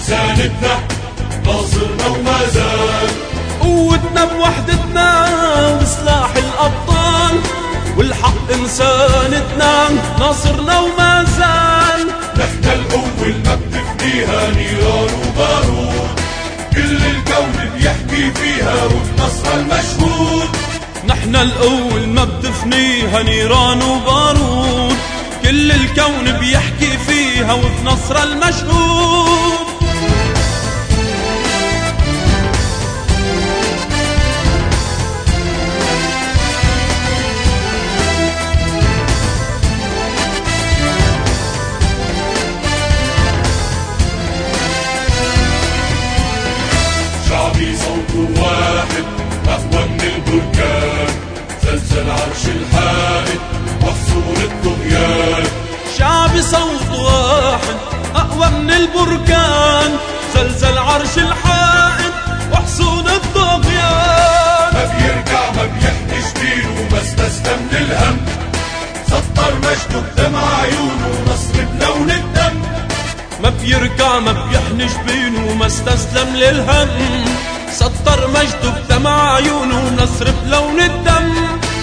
إنسانتنا ناصرنا وما زال. قوتنا بوحدتنا وسلاح الأبطال، والحق إنسانتنا ناصرنا وما زال. نحن الأول ما بتفنيها نيران وبارود، كل الكون بيحكي فيها وبنصرها المشهود. نحن الأول ما بتفنيها نيران وبارود، كل الكون بيحكي فيها وبنصرها المشهود. شعبي صوته واحد أقوى من البركان، زلزل عرش الحائط وحصون الطغيان. شعبي صوت واحد أقوى من البركان، زلزل عرش الحائط وحصون الطغيان. ما بيرجع ما بيحنش دينه ما استسلم للهم، سطر مجده بدمع عيونه نصر بلون الدم. ما بيركع ما بيحنش بينه وما استسلم للهم، سطر مجده بدمع عيونه ونصر بلون الدم.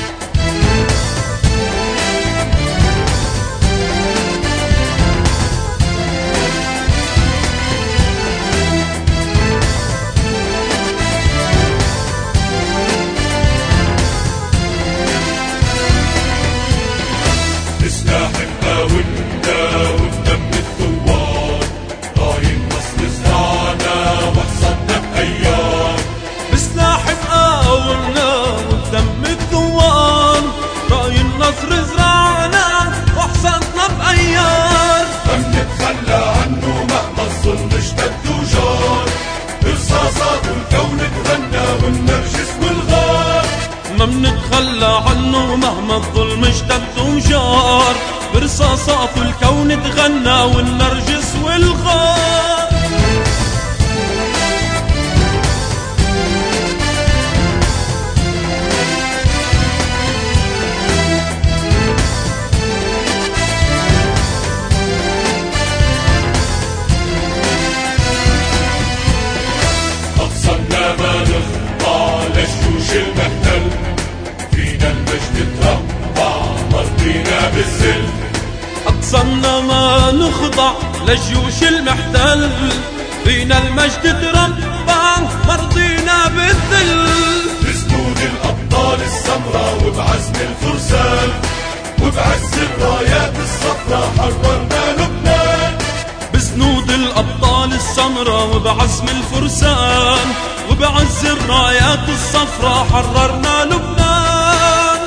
بسلاح مقاومنا وبدم الثوار، راي النصر زرعنا وحصدنا بأيام. بسلاح مقاومنا وبدم الثوار، راي النصر زرعنا وحصدنا بأيار. ما بنتخلى عنه مهما الظلم اشتد وجار، برصاصات الكون تغنى والنرجس والغار. ما منتخلى عنه مهما الظلم اشتد وجار، برصاصات الكون تغنى والنرجس والغار. أقصانا ما نخضع للجيوش المحتل، فينا المجد تربع مرضينا بالذل. أقصانا ما نخضع للجيوش المحتل، فينا المجد تربع مرضينا بالذل. بسنود الأبطال السمراء وبعزم الفرسان، وبعز الرايات الصفراء حررنا لبنان. بسنود الأبطال السمراء وبعزم الفرسان، وبعز الرايات الصفراء حررنا لبنان.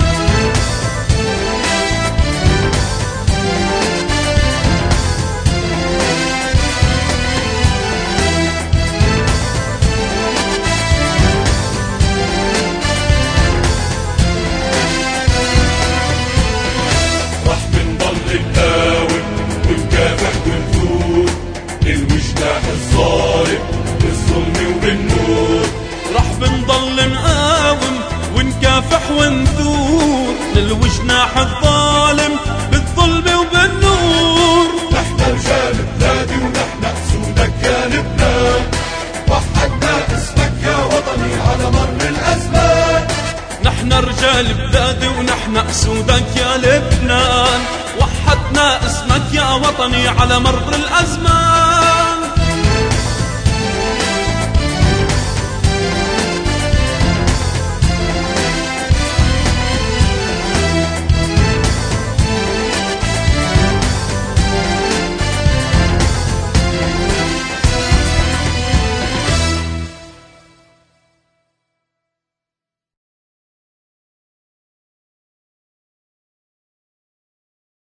رح بنضل نقاوم ونكافح ونثور، للوجناح الظالم بالظلم وبالنور. رح بنضل نقاوم ونكافح ونثور، للوجناح الظالم بالظلم وبالنور. نحن رجال بلادي ونحن أسودك يا لبنان، وحدنا اسمك يا وطني على مر الأزمان. نحن رجال بلادي ونحن أسودك يا لبنان، وحدنا اسمك يا وطني على مر الأزمان.